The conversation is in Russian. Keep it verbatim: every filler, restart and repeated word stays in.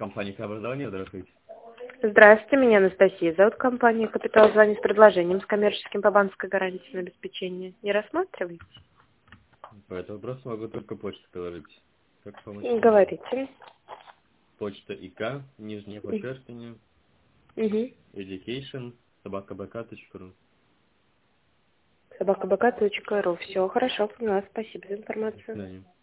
Компания образования, здравствуйте. Здравствуйте, меня Анастасия зовут, компания «Капитал» звонит с предложением с коммерческим по банковской гарантии на обеспечение. Не рассматриваете? По этому вопросу могу только почту приложить. Как помочь? Говорите. Почта ИК, нижнее подчеркивание, Угу. education, собака бэ ка точка ру. собака бэ ка точка ру. Все, хорошо, поняла. Спасибо за До информацию. свидания.